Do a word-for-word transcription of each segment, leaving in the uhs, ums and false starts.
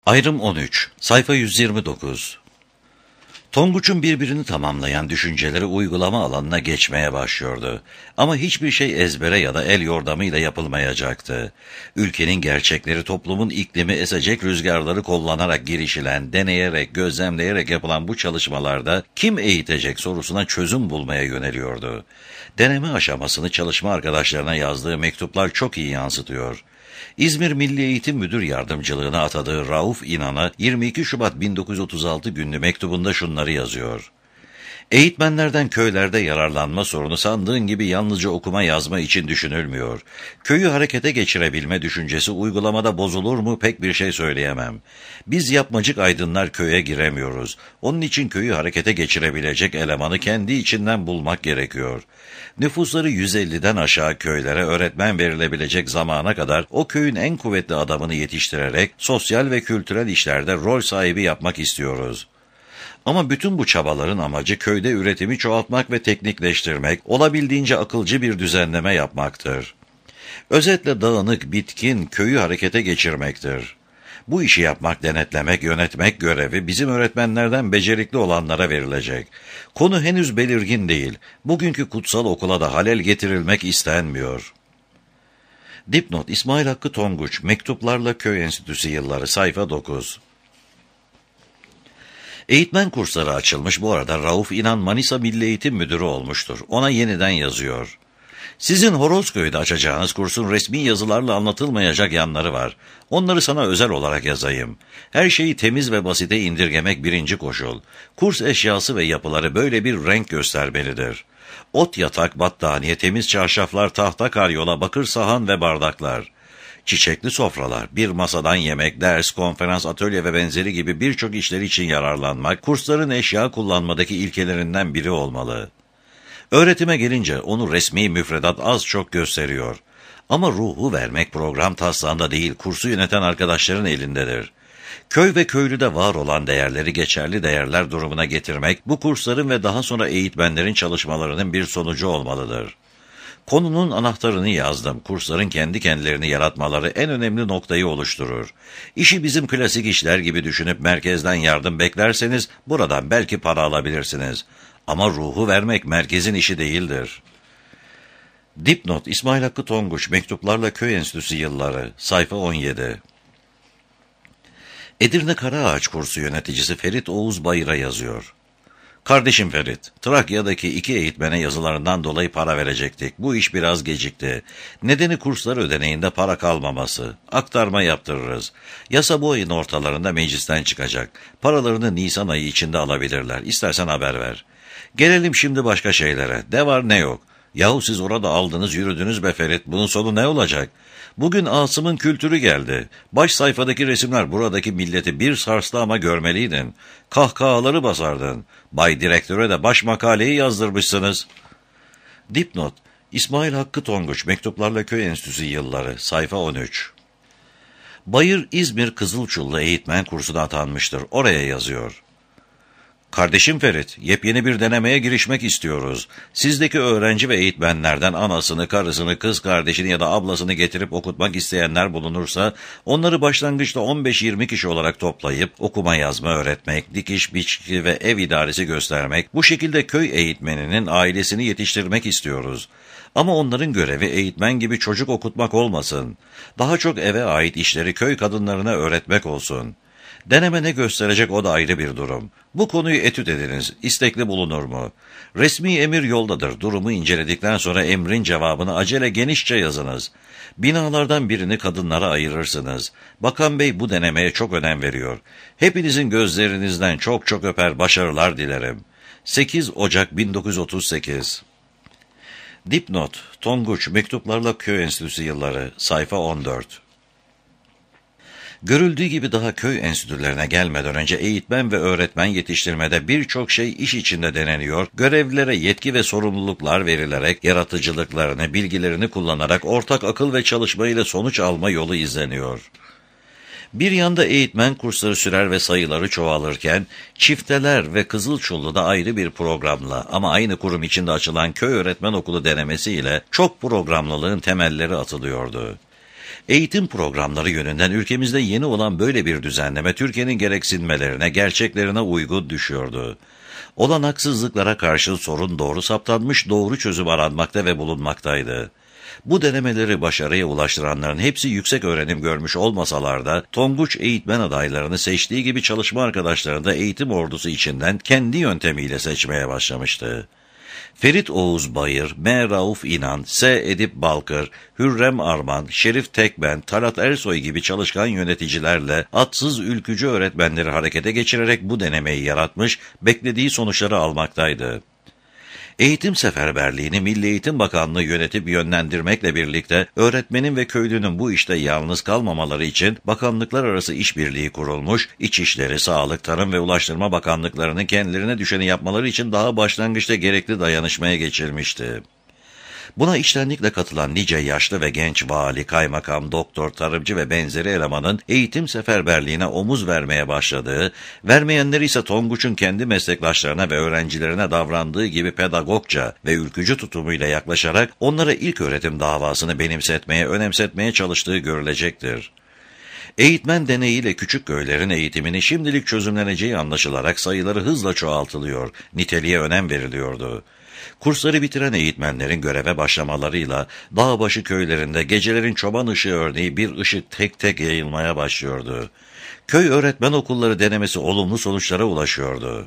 Ayrım on üç, sayfa yüz yirmi dokuz. Tonguç'un birbirini tamamlayan düşünceleri uygulama alanına geçmeye başlıyordu. Ama hiçbir şey ezbere ya da el yordamıyla yapılmayacaktı. Ülkenin gerçekleri, toplumun iklimi, esecek rüzgarları kullanarak girişilen, deneyerek, gözlemleyerek yapılan bu çalışmalarda kim eğitecek sorusuna çözüm bulmaya yöneliyordu. Deneme aşamasını çalışma arkadaşlarına yazdığı mektuplar çok iyi yansıtıyor. İzmir Milli Eğitim Müdür Yardımcılığına atadığı Rauf İnan'a yirmi iki Şubat bin dokuz yüz otuz altı günlü mektubunda şunları yazıyor. Eğitmenlerden köylerde yararlanma sorunu sandığın gibi yalnızca okuma yazma için düşünülmüyor. Köyü harekete geçirebilme düşüncesi uygulamada bozulur mu pek bir şey söyleyemem. Biz yapmacık aydınlar köye giremiyoruz. Onun için köyü harekete geçirebilecek elemanı kendi içinden bulmak gerekiyor. Nüfusları yüz elliden aşağı köylere öğretmen verilebilecek zamana kadar o köyün en kuvvetli adamını yetiştirerek sosyal ve kültürel işlerde rol sahibi yapmak istiyoruz. Ama bütün bu çabaların amacı köyde üretimi çoğaltmak ve teknikleştirmek, olabildiğince akılcı bir düzenleme yapmaktır. Özetle dağınık, bitkin, köyü harekete geçirmektir. Bu işi yapmak, denetlemek, yönetmek görevi bizim öğretmenlerden becerikli olanlara verilecek. Konu henüz belirgin değil. Bugünkü kutsal okula da halel getirilmek istenmiyor. Dipnot: İsmail Hakkı Tonguç, Mektuplarla Köy Enstitüsü Yılları, sayfa dokuz. Eğitmen kursları açılmış, bu arada Rauf İnan Manisa Milli Eğitim Müdürü olmuştur. Ona yeniden yazıyor. Sizin Horozköy'de açacağınız kursun resmi yazılarla anlatılmayacak yanları var. Onları sana özel olarak yazayım. Her şeyi temiz ve basite indirgemek birinci koşul. Kurs eşyası ve yapıları böyle bir renk göstermelidir. Ot yatak, battaniye, temiz çarşaflar, tahta karyola, bakır sahan ve bardaklar. Çiçekli sofralar, bir masadan yemek, ders, konferans, atölye ve benzeri gibi birçok işler için yararlanmak, kursların eşya kullanmadaki ilkelerinden biri olmalı. Öğretime gelince onu resmi müfredat az çok gösteriyor. Ama ruhu vermek program taslağında değil, kursu yöneten arkadaşların elindedir. Köy ve köylüde var olan değerleri geçerli değerler durumuna getirmek, bu kursların ve daha sonra eğitmenlerin çalışmalarının bir sonucu olmalıdır. Konunun anahtarını yazdım. Kursların kendi kendilerini yaratmaları en önemli noktayı oluşturur. İşi bizim klasik işler gibi düşünüp merkezden yardım beklerseniz buradan belki para alabilirsiniz. Ama ruhu vermek merkezin işi değildir. Dipnot: İsmail Hakkı Tonguç, Mektuplarla Köy Enstitüsü Yılları, sayfa on yedi. Edirne Karaağaç kursu yöneticisi Ferit Oğuz Bayır'a yazıyor. Kardeşim Ferit, Trakya'daki iki eğitmene yazılarından dolayı para verecektik. Bu iş biraz gecikti. Nedeni kurslar ödeneğinde para kalmaması. Aktarma yaptırırız. Yasa bu ayın ortalarında meclisten çıkacak. Paralarını Nisan ayı içinde alabilirler. İstersen haber ver. Gelelim şimdi başka şeylere. Ne var ne yok. Yahu siz orada aldınız yürüdünüz be Ferit. Bunun sonu ne olacak? Bugün Asım'ın kültürü geldi. Baş sayfadaki resimler buradaki milleti bir sarstı ama görmeliydin. Kahkahaları basardın. Bay Direktör'e de baş makaleyi yazdırmışsınız. Dipnot: İsmail Hakkı Tonguç, Mektuplarla Köy Enstitüsü Yılları, sayfa on üç. Bayır İzmir Kızılçullu eğitmen kursuna atanmıştır. Oraya yazıyor. Kardeşim Ferit, yepyeni bir denemeye girişmek istiyoruz. Sizdeki öğrenci ve eğitmenlerden anasını, karısını, kız kardeşini ya da ablasını getirip okutmak isteyenler bulunursa, onları başlangıçta on beş yirmi kişi olarak toplayıp okuma yazma öğretmek, dikiş, biçki ve ev idaresi göstermek, bu şekilde köy eğitmeninin ailesini yetiştirmek istiyoruz. Ama onların görevi eğitmen gibi çocuk okutmak olmasın. Daha çok eve ait işleri köy kadınlarına öğretmek olsun. Deneme ne gösterecek o da ayrı bir durum. Bu konuyu etüt ediniz. İstekli bulunur mu? Resmi emir yoldadır. Durumu inceledikten sonra emrin cevabını acele genişçe yazınız. Binalardan birini kadınlara ayırırsınız. Bakan Bey bu denemeye çok önem veriyor. Hepinizin gözlerinizden çok çok öper, başarılar dilerim. sekiz Ocak bin dokuz yüz otuz sekiz. Dipnot: Tonguç, Mektuplarla Köy Enstitüsü Yılları, sayfa on dört. Görüldüğü gibi daha köy enstitülerine gelmeden önce eğitmen ve öğretmen yetiştirmede birçok şey iş içinde deneniyor, görevlilere yetki ve sorumluluklar verilerek yaratıcılıklarını, bilgilerini kullanarak ortak akıl ve çalışma ile sonuç alma yolu izleniyor. Bir yanda eğitmen kursları sürer ve sayıları çoğalırken, çifteler ve Kızılçullu'da ayrı bir programla ama aynı kurum içinde açılan köy öğretmen okulu denemesiyle çok programlılığın temelleri atılıyordu. Eğitim programları yönünden ülkemizde yeni olan böyle bir düzenleme Türkiye'nin gereksinmelerine, gerçeklerine uygun düşüyordu. Olanaksızlıklara karşı sorun doğru saptanmış, doğru çözüm aranmakta ve bulunmaktaydı. Bu denemeleri başarıya ulaştıranların hepsi yüksek öğrenim görmüş olmasalar da Tonguç eğitmen adaylarını seçtiği gibi çalışma arkadaşlarını da eğitim ordusu içinden kendi yöntemiyle seçmeye başlamıştı. Ferit Oğuz Bayır, M. Rauf İnan, S. Edip Balkır, Hürrem Arman, Şerif Tekben, Talat Ersoy gibi çalışkan yöneticilerle atsız ülkücü öğretmenleri harekete geçirerek bu denemeyi yaratmış, beklediği sonuçları almaktaydı. Eğitim seferberliğini Milli Eğitim Bakanlığı yönetip yönlendirmekle birlikte öğretmenin ve köylünün bu işte yalnız kalmamaları için bakanlıklar arası işbirliği kurulmuş, İçişleri, Sağlık, Tarım ve Ulaştırma Bakanlıklarının kendilerine düşeni yapmaları için daha başlangıçta gerekli dayanışmaya geçilmişti. Buna içtenlikle katılan nice yaşlı ve genç vali, kaymakam, doktor, tarımcı ve benzeri elemanın eğitim seferberliğine omuz vermeye başladığı, vermeyenler ise Tonguç'un kendi meslektaşlarına ve öğrencilerine davrandığı gibi pedagogça ve ülkücü tutumuyla yaklaşarak onlara ilköğretim davasını benimsetmeye, önemsetmeye çalıştığı görülecektir. Eğitmen deneyiyle küçük köylerin eğitimini şimdilik çözümleneceği anlaşılarak sayıları hızla çoğaltılıyor, niteliğe önem veriliyordu. Kursları bitiren eğitmenlerin göreve başlamalarıyla dağbaşı köylerinde gecelerin çoban ışığı örneği bir ışık tek tek yayılmaya başlıyordu. Köy öğretmen okulları denemesi olumlu sonuçlara ulaşıyordu.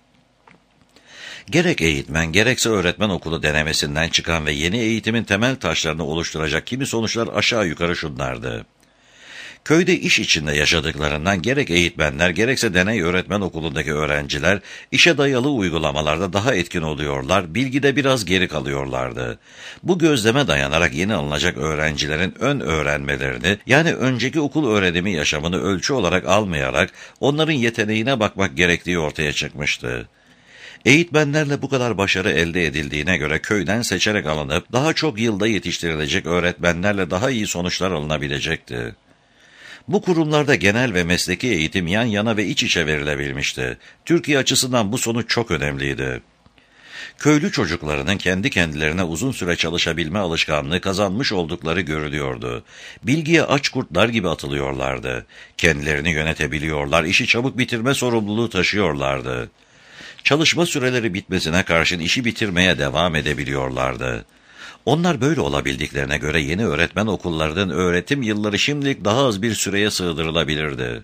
Gerek eğitmen gerekse öğretmen okulu denemesinden çıkan ve yeni eğitimin temel taşlarını oluşturacak kimi sonuçlar aşağı yukarı şunlardı. Köyde iş içinde yaşadıklarından gerek eğitmenler gerekse deney öğretmen okulundaki öğrenciler işe dayalı uygulamalarda daha etkin oluyorlar, bilgide biraz geri kalıyorlardı. Bu gözleme dayanarak yeni alınacak öğrencilerin ön öğrenmelerini yani önceki okul öğrenimi yaşamını ölçü olarak almayarak onların yeteneğine bakmak gerektiği ortaya çıkmıştı. Eğitmenlerle bu kadar başarı elde edildiğine göre köyden seçerek alınıp daha çok yılda yetiştirilecek öğretmenlerle daha iyi sonuçlar alınabilecekti. Bu kurumlarda genel ve mesleki eğitim yan yana ve iç içe verilebilmişti. Türkiye açısından bu sonuç çok önemliydi. Köylü çocuklarının kendi kendilerine uzun süre çalışabilme alışkanlığı kazanmış oldukları görülüyordu. Bilgiye aç kurtlar gibi atılıyorlardı. Kendilerini yönetebiliyorlar, işi çabuk bitirme sorumluluğu taşıyorlardı. Çalışma süreleri bitmesine karşın işi bitirmeye devam edebiliyorlardı. Onlar böyle olabildiklerine göre yeni öğretmen okullarının öğretim yılları şimdilik daha az bir süreye sığdırılabilirdi.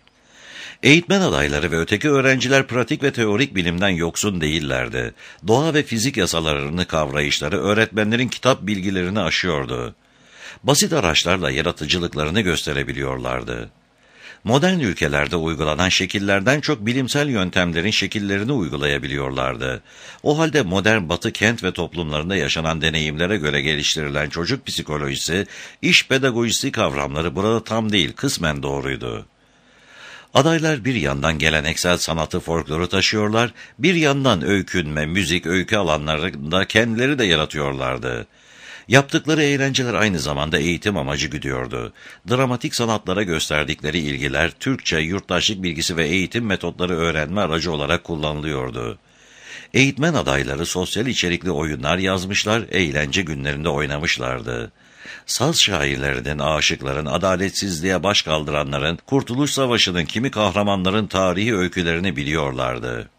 Eğitmen adayları ve öteki öğrenciler pratik ve teorik bilimden yoksun değillerdi. Doğa ve fizik yasalarını kavrayışları öğretmenlerin kitap bilgilerini aşıyordu. Basit araçlarla yaratıcılıklarını gösterebiliyorlardı. Modern ülkelerde uygulanan şekillerden çok bilimsel yöntemlerin şekillerini uygulayabiliyorlardı. O halde modern batı kent ve toplumlarında yaşanan deneyimlere göre geliştirilen çocuk psikolojisi, iş pedagojisi kavramları burada tam değil, kısmen doğruydu. Adaylar bir yandan geleneksel sanatı, folkloru taşıyorlar, bir yandan öykünme, müzik, öykü alanlarında kendileri de yaratıyorlardı. Yaptıkları eğlenceler aynı zamanda eğitim amacı güdüyordu. Dramatik sanatlara gösterdikleri ilgiler, Türkçe, yurttaşlık bilgisi ve eğitim metotları öğrenme aracı olarak kullanılıyordu. Eğitmen adayları sosyal içerikli oyunlar yazmışlar, eğlence günlerinde oynamışlardı. Saz şairlerinin, aşıkların, adaletsizliğe baş kaldıranların, Kurtuluş Savaşı'nın kimi kahramanların tarihi öykülerini biliyorlardı.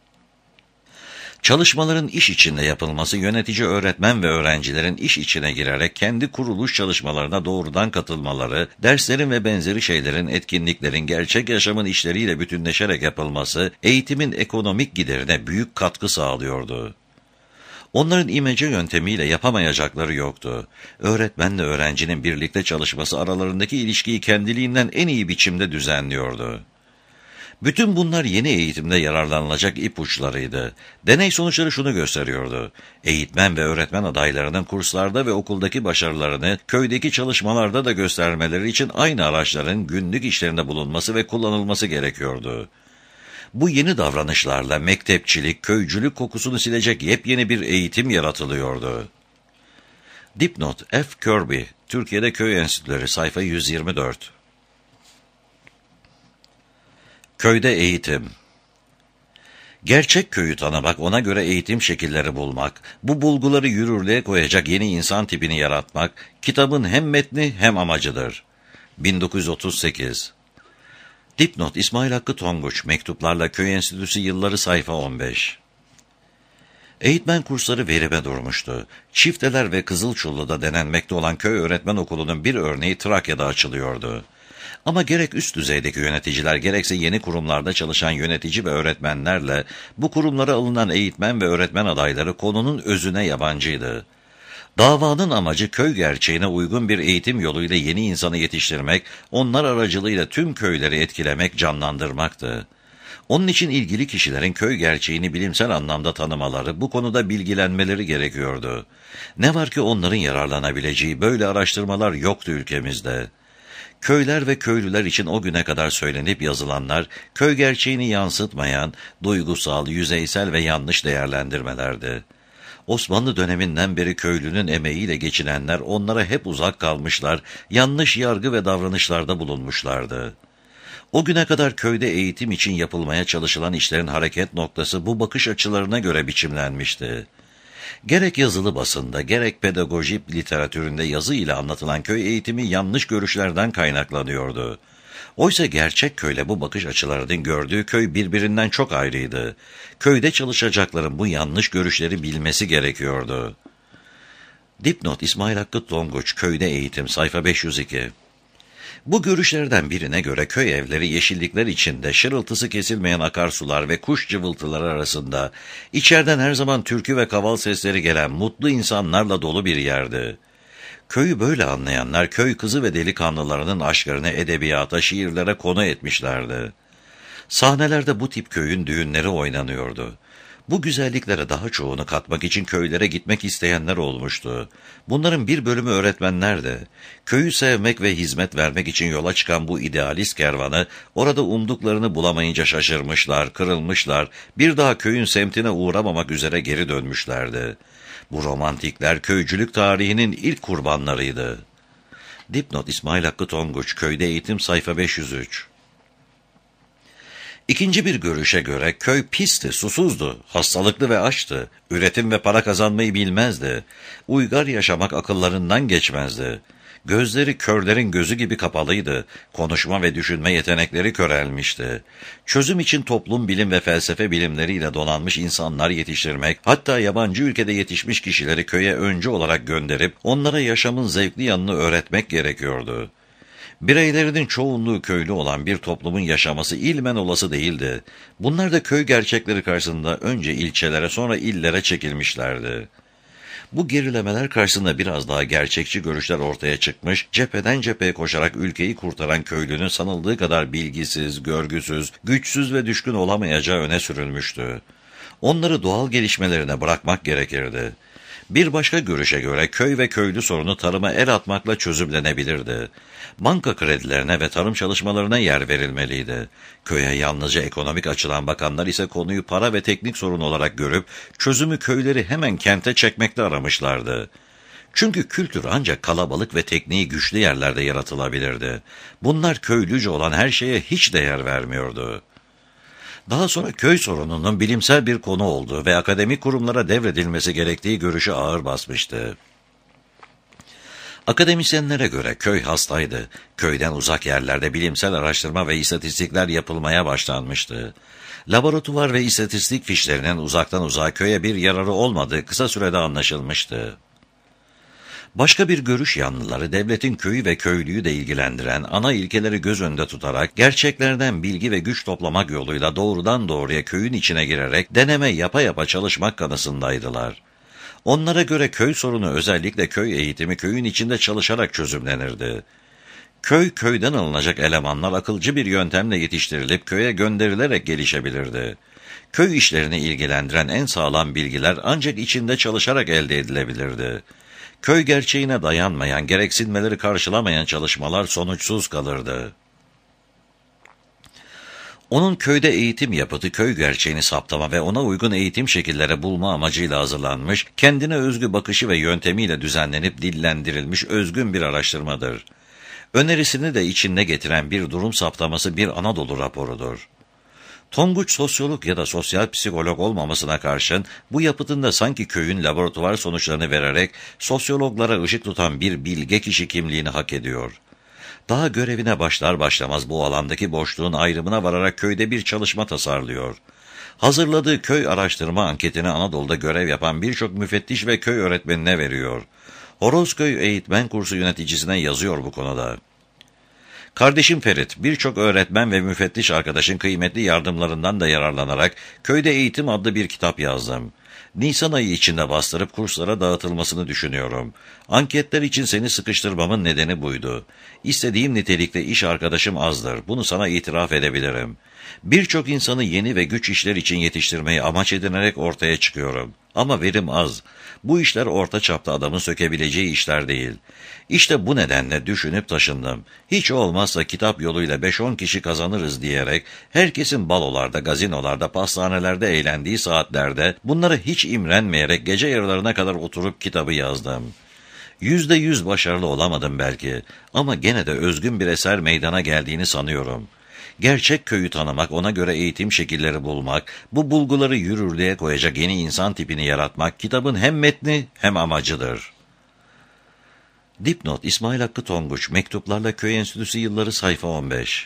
Çalışmaların iş içinde yapılması, yönetici öğretmen ve öğrencilerin iş içine girerek kendi kuruluş çalışmalarına doğrudan katılmaları, derslerin ve benzeri şeylerin, etkinliklerin gerçek yaşamın işleriyle bütünleşerek yapılması, eğitimin ekonomik giderine büyük katkı sağlıyordu. Onların imece yöntemiyle yapamayacakları yoktu. Öğretmenle öğrencinin birlikte çalışması aralarındaki ilişkiyi kendiliğinden en iyi biçimde düzenliyordu. Bütün bunlar yeni eğitimde yararlanılacak ipuçlarıydı. Deney sonuçları şunu gösteriyordu. Eğitmen ve öğretmen adaylarının kurslarda ve okuldaki başarılarını köydeki çalışmalarda da göstermeleri için aynı araçların günlük işlerinde bulunması ve kullanılması gerekiyordu. Bu yeni davranışlarla mektepçilik, köycülük kokusunu silecek yepyeni bir eğitim yaratılıyordu. Dipnot F. Kirby, Türkiye'de Köy Enstitüleri, sayfa yüz yirmi dört. Köyde eğitim. Gerçek köyü tanımak, ona göre eğitim şekilleri bulmak, bu bulguları yürürlüğe koyacak yeni insan tipini yaratmak, kitabın hem metni hem amacıdır. bin dokuz yüz otuz sekiz. Dipnot İsmail Hakkı Tonguç, Mektuplarla Köy Enstitüsü Yılları, sayfa on beş. Eğitmen kursları verime durmuştu. Çifteler ve Kızılçullu'da denenmekte olan köy öğretmen okulunun bir örneği Trakya'da açılıyordu. Ama gerek üst düzeydeki yöneticiler gerekse yeni kurumlarda çalışan yönetici ve öğretmenlerle bu kurumlara alınan eğitmen ve öğretmen adayları konunun özüne yabancıydı. Davanın amacı köy gerçeğine uygun bir eğitim yoluyla yeni insanı yetiştirmek, onlar aracılığıyla tüm köyleri etkilemek, canlandırmaktı. Onun için ilgili kişilerin köy gerçeğini bilimsel anlamda tanımaları, bu konuda bilgilenmeleri gerekiyordu. Ne var ki onların yararlanabileceği böyle araştırmalar yoktu ülkemizde. Köyler ve köylüler için o güne kadar söylenip yazılanlar, köy gerçeğini yansıtmayan, duygusal, yüzeysel ve yanlış değerlendirmelerdi. Osmanlı döneminden beri köylünün emeğiyle geçinenler onlara hep uzak kalmışlar, yanlış yargı ve davranışlarda bulunmuşlardı. O güne kadar köyde eğitim için yapılmaya çalışılan işlerin hareket noktası bu bakış açılarına göre biçimlenmişti. Gerek yazılı basında, gerek pedagoji literatüründe yazı ile anlatılan köy eğitimi yanlış görüşlerden kaynaklanıyordu. Oysa gerçek köyle bu bakış açılarının gördüğü köy birbirinden çok ayrıydı. Köyde çalışacakların bu yanlış görüşleri bilmesi gerekiyordu. Dipnot İsmail Hakkı Tonguç, Köyde Eğitim, sayfa beş yüz iki. Bu görüşlerden birine göre köy evleri yeşillikler içinde, şırıltısı kesilmeyen akarsular ve kuş cıvıltıları arasında, içeriden her zaman türkü ve kaval sesleri gelen mutlu insanlarla dolu bir yerdi. Köyü böyle anlayanlar, köy kızı ve delikanlılarının aşklarını edebiyata, şiirlere konu etmişlerdi. Sahnelerde bu tip köyün düğünleri oynanıyordu. Bu güzelliklere daha çoğunu katmak için köylere gitmek isteyenler olmuştu. Bunların bir bölümü öğretmenlerdi. Köyü sevmek ve hizmet vermek için yola çıkan bu idealist kervanı, orada umduklarını bulamayınca şaşırmışlar, kırılmışlar, bir daha köyün semtine uğramamak üzere geri dönmüşlerdi. Bu romantikler köycülük tarihinin ilk kurbanlarıydı. Dipnot İsmail Hakkı Tonguç, Köyde Eğitim, sayfa beş yüz üç. İkinci bir görüşe göre köy pisti, susuzdu, hastalıklı ve açtı, üretim ve para kazanmayı bilmezdi, uygar yaşamak akıllarından geçmezdi. Gözleri körlerin gözü gibi kapalıydı, konuşma ve düşünme yetenekleri körelmişti. Çözüm için toplum bilim ve felsefe bilimleriyle donanmış insanlar yetiştirmek, hatta yabancı ülkede yetişmiş kişileri köye öncü olarak gönderip onlara yaşamın zevkli yanını öğretmek gerekiyordu. Bireylerinin çoğunluğu köylü olan bir toplumun yaşaması ilmen olası değildi. Bunlar da köy gerçekleri karşısında önce ilçelere sonra illere çekilmişlerdi. Bu gerilemeler karşısında biraz daha gerçekçi görüşler ortaya çıkmış, cepheden cepheye koşarak ülkeyi kurtaran köylünün sanıldığı kadar bilgisiz, görgüsüz, güçsüz ve düşkün olamayacağı öne sürülmüştü. Onları doğal gelişmelerine bırakmak gerekirdi. Bir başka görüşe göre köy ve köylü sorunu tarıma el atmakla çözümlenebilirdi. Banka kredilerine ve tarım çalışmalarına yer verilmeliydi. Köye yalnızca ekonomik açıdan bakanlar ise konuyu para ve teknik sorun olarak görüp çözümü köyleri hemen kente çekmekte aramışlardı. Çünkü kültür ancak kalabalık ve tekniği güçlü yerlerde yaratılabilirdi. Bunlar köylüce olan her şeye hiç değer vermiyordu. Daha sonra köy sorununun bilimsel bir konu olduğu ve akademik kurumlara devredilmesi gerektiği görüşü ağır basmıştı. Akademisyenlere göre köy hastaydı. Köyden uzak yerlerde bilimsel araştırma ve istatistikler yapılmaya başlanmıştı. Laboratuvar ve istatistik fişlerinin uzaktan uzağa köye bir yararı olmadığı kısa sürede anlaşılmıştı. Başka bir görüş yanlıları, devletin köyü ve köylüyü de ilgilendiren ana ilkeleri göz önünde tutarak, gerçeklerden bilgi ve güç toplamak yoluyla doğrudan doğruya köyün içine girerek deneme yapa yapa çalışmak kanısındaydılar. Onlara göre köy sorunu özellikle köy eğitimi köyün içinde çalışarak çözümlenirdi. Köy, köyden alınacak elemanlar akılcı bir yöntemle yetiştirilip köye gönderilerek gelişebilirdi. Köy işlerini ilgilendiren en sağlam bilgiler ancak içinde çalışarak elde edilebilirdi. Köy gerçeğine dayanmayan, gereksinmeleri karşılamayan çalışmalar sonuçsuz kalırdı. Onun köyde eğitim yapıtı köy gerçeğini saptama ve ona uygun eğitim şekilleri bulma amacıyla hazırlanmış, kendine özgü bakışı ve yöntemiyle düzenlenip dillendirilmiş özgün bir araştırmadır. Önerisini de içinde getiren bir durum saptaması bir Anadolu raporudur. Tonguç sosyolog ya da sosyal psikolog olmamasına karşın bu yapıtında sanki köyün laboratuvar sonuçlarını vererek sosyologlara ışık tutan bir bilge kişi kimliğini hak ediyor. Daha görevine başlar başlamaz bu alandaki boşluğun ayrımına vararak köyde bir çalışma tasarlıyor. Hazırladığı köy araştırma anketini Anadolu'da görev yapan birçok müfettiş ve köy öğretmenine veriyor. Horozköy Eğitmen Kursu yöneticisine yazıyor bu konuda. Kardeşim Ferit, birçok öğretmen ve müfettiş arkadaşın kıymetli yardımlarından da yararlanarak Köyde Eğitim adlı bir kitap yazdım. Nisan ayı içinde bastırıp kurslara dağıtılmasını düşünüyorum. Anketler için seni sıkıştırmamın nedeni buydu. İstediğim nitelikte iş arkadaşım azdır. Bunu sana itiraf edebilirim. Birçok insanı yeni ve güç işler için yetiştirmeyi amaç edinerek ortaya çıkıyorum. Ama verim az. Bu işler orta çapta adamın sökebileceği işler değil. İşte bu nedenle düşünüp taşındım. Hiç olmazsa kitap yoluyla beş on kişi kazanırız diyerek herkesin balolarda, gazinolarda, pastanelerde eğlendiği saatlerde bunları hiç imrenmeyerek gece yarılarına kadar oturup kitabı yazdım. Yüzde yüz başarılı olamadım belki ama gene de özgün bir eser meydana geldiğini sanıyorum. Gerçek köyü tanımak, ona göre eğitim şekilleri bulmak, bu bulguları yürürlüğe koyacak yeni insan tipini yaratmak kitabın hem metni hem amacıdır. Dipnot: İsmail Hakkı Tonguç, Mektuplarla Köy Enstitüsü Yılları, sayfa on beş.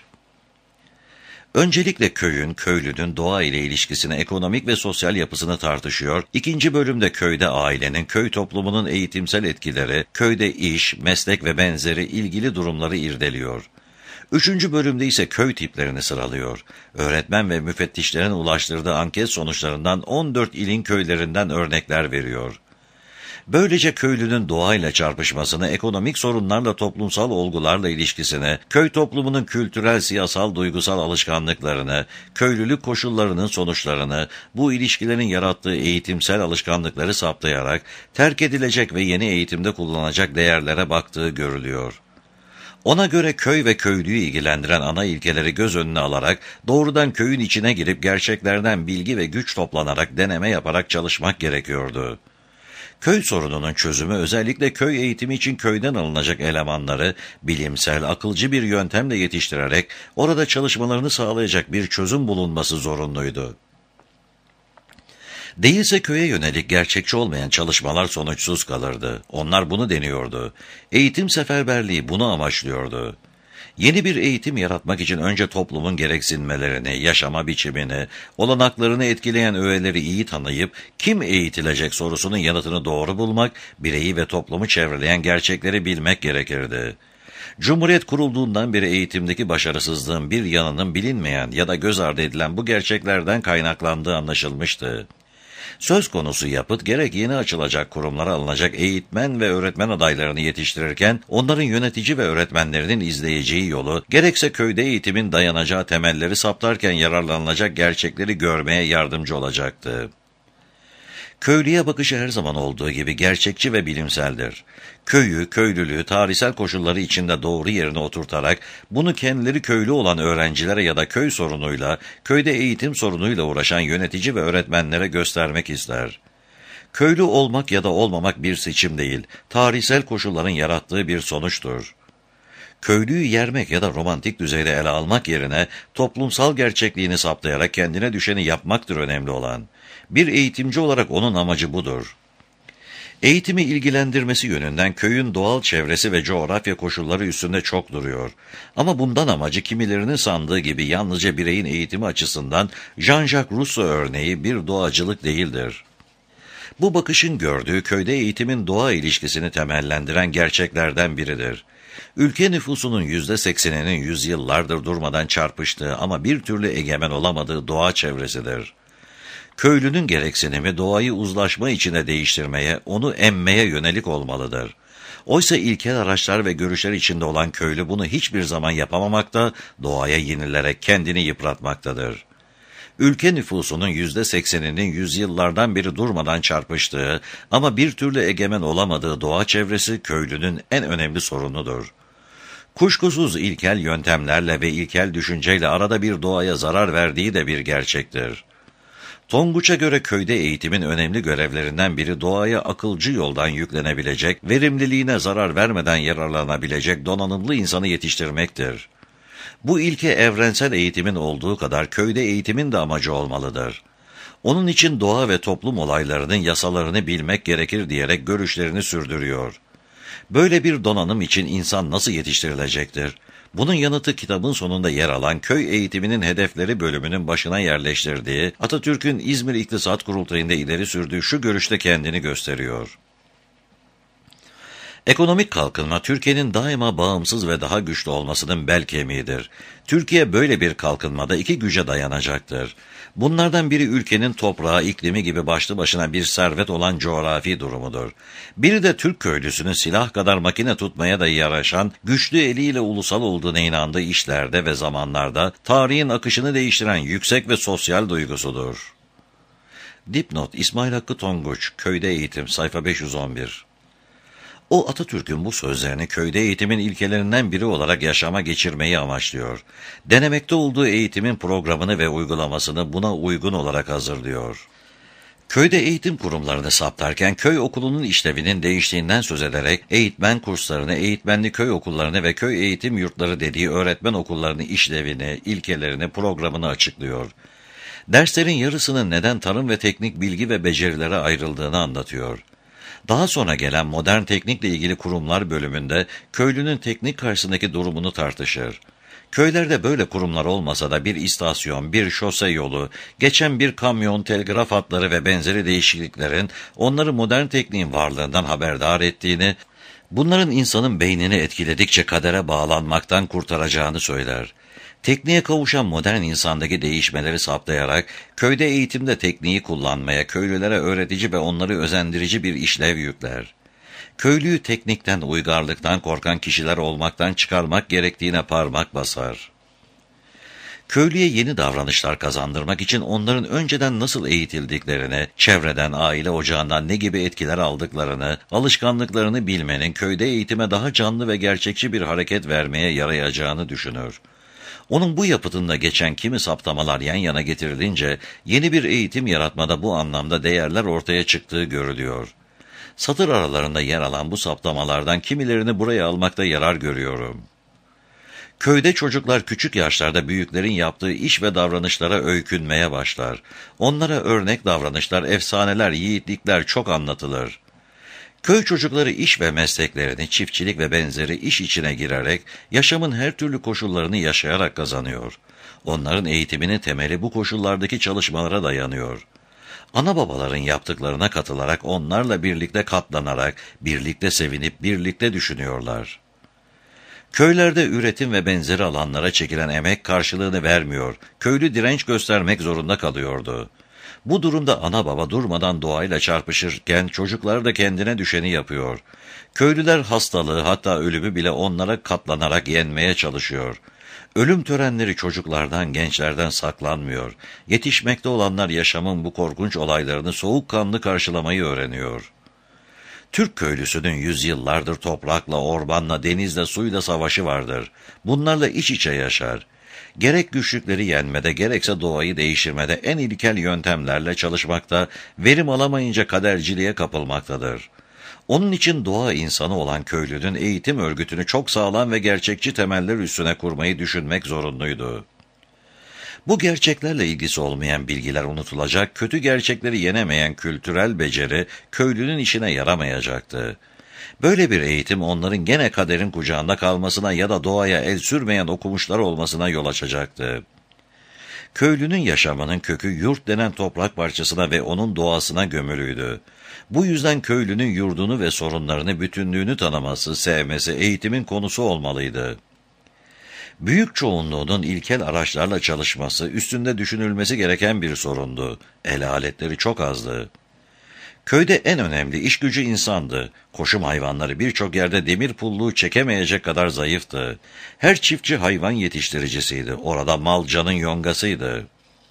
Öncelikle köyün, köylünün doğa ile ilişkisini, ekonomik ve sosyal yapısını tartışıyor. İkinci bölümde köyde ailenin, köy toplumunun eğitimsel etkileri, köyde iş, meslek ve benzeri ilgili durumları irdeliyor. Üçüncü bölümde ise köy tiplerini sıralıyor. Öğretmen ve müfettişlerin ulaştırdığı anket sonuçlarından on dört ilin köylerinden örnekler veriyor. Böylece köylünün doğayla çarpışmasını, ekonomik sorunlarla, toplumsal olgularla ilişkisini, köy toplumunun kültürel, siyasal, duygusal alışkanlıklarını, köylülük koşullarının sonuçlarını, bu ilişkilerin yarattığı eğitimsel alışkanlıkları saptayarak terk edilecek ve yeni eğitimde kullanılacak değerlere baktığı görülüyor. Ona göre köy ve köylüyü ilgilendiren ana ilkeleri göz önüne alarak doğrudan köyün içine girip gerçeklerden bilgi ve güç toplanarak deneme yaparak çalışmak gerekiyordu. Köy sorununun çözümü özellikle köy eğitimi için köyden alınacak elemanları bilimsel, akılcı bir yöntemle yetiştirerek orada çalışmalarını sağlayacak bir çözüm bulunması zorunluydu. Değilse köye yönelik gerçekçi olmayan çalışmalar sonuçsuz kalırdı. Onlar bunu deniyordu. Eğitim seferberliği bunu amaçlıyordu. Yeni bir eğitim yaratmak için önce toplumun gereksinmelerini, yaşama biçimini, olanaklarını etkileyen öğeleri iyi tanıyıp kim eğitilecek sorusunun yanıtını doğru bulmak, bireyi ve toplumu çevreleyen gerçekleri bilmek gerekirdi. Cumhuriyet kurulduğundan beri eğitimdeki başarısızlığın bir yanının bilinmeyen ya da göz ardı edilen bu gerçeklerden kaynaklandığı anlaşılmıştı. Söz konusu yapıt gerek yeni açılacak kurumlara alınacak eğitmen ve öğretmen adaylarını yetiştirirken onların yönetici ve öğretmenlerinin izleyeceği yolu, gerekse köyde eğitimin dayanacağı temelleri saptarken yararlanılacak gerçekleri görmeye yardımcı olacaktı. Köylüye bakışı her zaman olduğu gibi gerçekçi ve bilimseldir. Köyü, köylülüğü, tarihsel koşulları içinde doğru yerine oturtarak bunu kendileri köylü olan öğrencilere ya da köy sorunuyla, köyde eğitim sorunuyla uğraşan yönetici ve öğretmenlere göstermek ister. Köylü olmak ya da olmamak bir seçim değil, tarihsel koşulların yarattığı bir sonuçtur. Köylüyü yermek ya da romantik düzeyde ele almak yerine toplumsal gerçekliğini saptayarak kendine düşeni yapmaktır önemli olan. Bir eğitimci olarak onun amacı budur. Eğitimi ilgilendirmesi yönünden köyün doğal çevresi ve coğrafya koşulları üstünde çok duruyor. Ama bundan amacı kimilerinin sandığı gibi yalnızca bireyin eğitimi açısından Jean-Jacques Rousseau örneği bir doğacılık değildir. Bu bakışın gördüğü köyde eğitimin doğa ilişkisini temellendiren gerçeklerden biridir. Ülke nüfusunun yüzde sekseninin yüzyıllardır durmadan çarpıştığı ama bir türlü egemen olamadığı doğa çevresidir. Köylünün gereksinimi doğayı uzlaşma içine değiştirmeye, onu emmeye yönelik olmalıdır. Oysa ilkel araçlar ve görüşler içinde olan köylü bunu hiçbir zaman yapamamakta, doğaya yenilerek kendini yıpratmaktadır. Ülke nüfusunun yüzde sekseninin yüzyıllardan beri durmadan çarpıştığı ama bir türlü egemen olamadığı doğa çevresi köylünün en önemli sorunudur. Kuşkusuz ilkel yöntemlerle ve ilkel düşünceyle arada bir doğaya zarar verdiği de bir gerçektir. Tonguç'a göre köyde eğitimin önemli görevlerinden biri doğaya akılcı yoldan yüklenebilecek, verimliliğine zarar vermeden yararlanabilecek donanımlı insanı yetiştirmektir. Bu ilke evrensel eğitimin olduğu kadar köyde eğitimin de amacı olmalıdır. Onun için doğa ve toplum olaylarının yasalarını bilmek gerekir diyerek görüşlerini sürdürüyor. Böyle bir donanım için insan nasıl yetiştirilecektir? Bunun yanıtı kitabın sonunda yer alan köy eğitiminin hedefleri bölümünün başına yerleştirdiği, Atatürk'ün İzmir İktisat Kurultayı'nda ileri sürdüğü şu görüşte kendini gösteriyor. Ekonomik kalkınma, Türkiye'nin daima bağımsız ve daha güçlü olmasının bel kemiğidir. Türkiye böyle bir kalkınmada iki güce dayanacaktır. Bunlardan biri ülkenin toprağı, iklimi gibi başlı başına bir servet olan coğrafi durumudur. Biri de Türk köylüsünün silah kadar makine tutmaya da yaraşan, güçlü eliyle ulusal olduğuna inandığı işlerde ve zamanlarda tarihin akışını değiştiren yüksek ve sosyal duygusudur. Dipnot: İsmail Hakkı Tonguç, Köyde Eğitim, sayfa beş yüz on bir. O, Atatürk'ün bu sözlerini köyde eğitimin ilkelerinden biri olarak yaşama geçirmeyi amaçlıyor. Denemekte olduğu eğitimin programını ve uygulamasını buna uygun olarak hazırlıyor. Köyde eğitim kurumlarını saptarken köy okulunun işlevinin değiştiğinden söz ederek eğitmen kurslarını, eğitmenli köy okullarını ve köy eğitim yurtları dediği öğretmen okullarını işlevini, ilkelerini, programını açıklıyor. Derslerin yarısının neden tarım ve teknik bilgi ve becerilere ayrıldığını anlatıyor. Daha sonra gelen modern teknikle ilgili kurumlar bölümünde köylünün teknik karşısındaki durumunu tartışır. Köylerde böyle kurumlar olmasa da bir istasyon, bir şose yolu, geçen bir kamyon, telgraf hatları ve benzeri değişikliklerin onları modern tekniğin varlığından haberdar ettiğini, bunların insanın beynini etkiledikçe kadere bağlanmaktan kurtaracağını söyler. Tekniğe kavuşan modern insandaki değişmeleri saptayarak, köyde eğitimde tekniği kullanmaya, köylülere öğretici ve onları özendirici bir işlev yükler. Köylüyü teknikten, uygarlıktan korkan kişiler olmaktan çıkarmak gerektiğine parmak basar. Köylüye yeni davranışlar kazandırmak için onların önceden nasıl eğitildiklerini, çevreden, aile ocağından ne gibi etkiler aldıklarını, alışkanlıklarını bilmenin köyde eğitime daha canlı ve gerçekçi bir hareket vermeye yarayacağını düşünür. Onun bu yapıtında geçen kimi saptamalar yan yana getirilince yeni bir eğitim yaratmada bu anlamda değerler ortaya çıktığı görülüyor. Satır aralarında yer alan bu saptamalardan kimilerini buraya almakta yarar görüyorum. Köyde çocuklar küçük yaşlarda büyüklerin yaptığı iş ve davranışlara öykünmeye başlar. Onlara örnek davranışlar, efsaneler, yiğitlikler çok anlatılır. Köy çocukları iş ve mesleklerini, çiftçilik ve benzeri iş içine girerek, yaşamın her türlü koşullarını yaşayarak kazanıyor. Onların eğitiminin temeli bu koşullardaki çalışmalara dayanıyor. Ana babaların yaptıklarına katılarak, onlarla birlikte katlanarak, birlikte sevinip, birlikte düşünüyorlar. Köylerde üretim ve benzeri alanlara çekilen emek karşılığını vermiyor, köylü direnç göstermek zorunda kalıyordu. Bu durumda ana baba durmadan doğayla çarpışırken çocuklar da kendine düşeni yapıyor. Köylüler hastalığı, hatta ölümü bile onlara katlanarak yenmeye çalışıyor. Ölüm törenleri çocuklardan, gençlerden saklanmıyor. Yetişmekte olanlar yaşamın bu korkunç olaylarını soğukkanlı karşılamayı öğreniyor. Türk köylüsünün yüzyıllardır toprakla, ormanla, denizle, suyla savaşı vardır. Bunlarla iç içe yaşar. Gerek güçlükleri yenmede, gerekse doğayı değiştirmede en ilkel yöntemlerle çalışmakta, verim alamayınca kaderciliğe kapılmaktadır. Onun için doğa insanı olan köylünün eğitim örgütünü çok sağlam ve gerçekçi temeller üstüne kurmayı düşünmek zorunluydu. Bu gerçeklerle ilgisi olmayan bilgiler unutulacak, kötü gerçekleri yenemeyen kültürel beceri köylünün işine yaramayacaktı. Böyle bir eğitim onların gene kaderin kucağında kalmasına ya da doğaya el sürmeyen okumuşlar olmasına yol açacaktı. Köylünün yaşamının kökü yurt denen toprak parçasına ve onun doğasına gömülüydü. Bu yüzden köylünün yurdunu ve sorunlarını, bütünlüğünü tanıması, sevmesi eğitimin konusu olmalıydı. Büyük çoğunluğunun ilkel araçlarla çalışması, üstünde düşünülmesi gereken bir sorundu. El aletleri çok azdı. Köyde en önemli iş gücü insandı. Koşum hayvanları birçok yerde demir pulluğu çekemeyecek kadar zayıftı. Her çiftçi hayvan yetiştiricisiydi. Orada mal canın yongasıydı.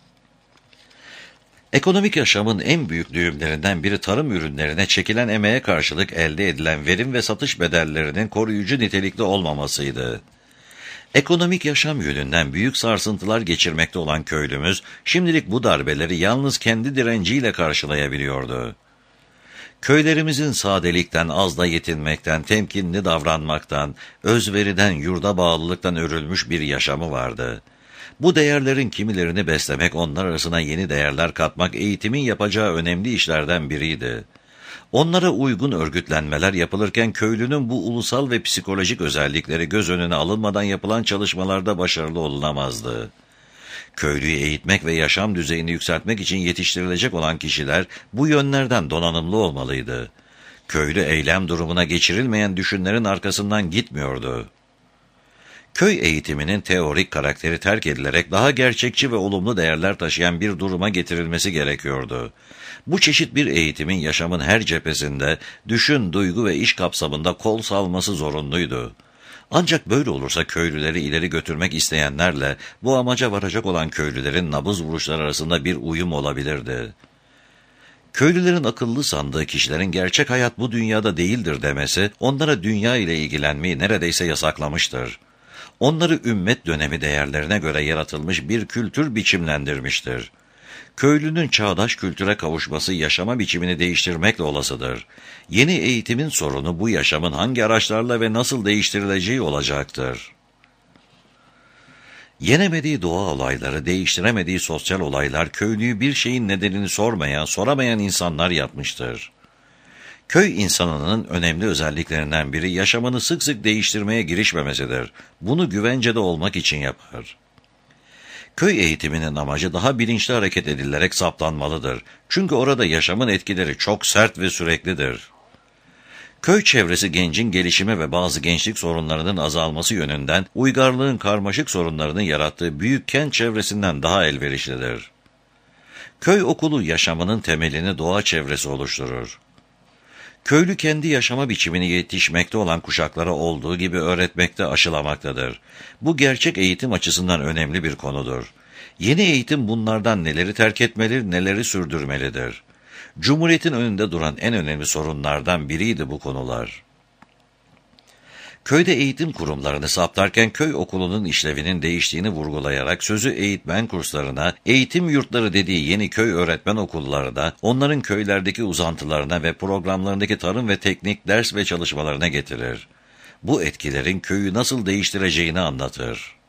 Ekonomik yaşamın en büyük düğümlerinden biri tarım ürünlerine çekilen emeğe karşılık elde edilen verim ve satış bedellerinin koruyucu nitelikli olmamasıydı. Ekonomik yaşam yönünden büyük sarsıntılar geçirmekte olan köylümüz, şimdilik bu darbeleri yalnız kendi direnciyle karşılayabiliyordu. Köylerimizin sadelikten, azla yetinmekten, temkinli davranmaktan, özveriden, yurda bağlılıktan örülmüş bir yaşamı vardı. Bu değerlerin kimilerini beslemek, onlar arasına yeni değerler katmak eğitimin yapacağı önemli işlerden biriydi. Onlara uygun örgütlenmeler yapılırken köylünün bu ulusal ve psikolojik özellikleri göz önüne alınmadan yapılan çalışmalarda başarılı olunamazdı. Köylüyü eğitmek ve yaşam düzeyini yükseltmek için yetiştirilecek olan kişiler bu yönlerden donanımlı olmalıydı. Köylü eylem durumuna geçirilmeyen düşünlerin arkasından gitmiyordu. Köy eğitiminin teorik karakteri terk edilerek daha gerçekçi ve olumlu değerler taşıyan bir duruma getirilmesi gerekiyordu. Bu çeşit bir eğitimin yaşamın her cephesinde, düşün, duygu ve iş kapsamında kol salması zorunluydu. Ancak böyle olursa köylüleri ileri götürmek isteyenlerle bu amaca varacak olan köylülerin nabız vuruşları arasında bir uyum olabilirdi. Köylülerin akıllı sandığı kişilerin gerçek hayat bu dünyada değildir demesi, onlara dünya ile ilgilenmeyi neredeyse yasaklamıştır. Onları ümmet dönemi değerlerine göre yaratılmış bir kültür biçimlendirmiştir. Köylünün çağdaş kültüre kavuşması yaşama biçimini değiştirmekle olasıdır. Yeni eğitimin sorunu bu yaşamın hangi araçlarla ve nasıl değiştirileceği olacaktır. Yenemediği doğa olayları, değiştiremediği sosyal olaylar köylüyü bir şeyin nedenini sormayan, soramayan insanlar yapmıştır. Köy insanının önemli özelliklerinden biri yaşamını sık sık değiştirmeye girişmemesidir. Bunu güvencede olmak için yapar. Köy eğitiminin amacı daha bilinçli hareket edilerek saptanmalıdır. Çünkü orada yaşamın etkileri çok sert ve süreklidir. Köy çevresi gencin gelişimi ve bazı gençlik sorunlarının azalması yönünden uygarlığın karmaşık sorunlarının yarattığı büyük kent çevresinden daha elverişlidir. Köy okulu yaşamının temelini doğa çevresi oluşturur. Köylü kendi yaşama biçimini yetişmekte olan kuşaklara olduğu gibi öğretmekte, aşılamaktadır. Bu gerçek eğitim açısından önemli bir konudur. Yeni eğitim bunlardan neleri terk etmeli, neleri sürdürmelidir. Cumhuriyetin önünde duran en önemli sorunlardan biriydi bu konular. Köyde eğitim kurumlarını saptarken köy okulunun işlevinin değiştiğini vurgulayarak sözü eğitmen kurslarına, eğitim yurtları dediği yeni köy öğretmen okulları da onların köylerdeki uzantılarına ve programlarındaki tarım ve teknik ders ve çalışmalarına getirir. Bu etkilerin köyü nasıl değiştireceğini anlatır.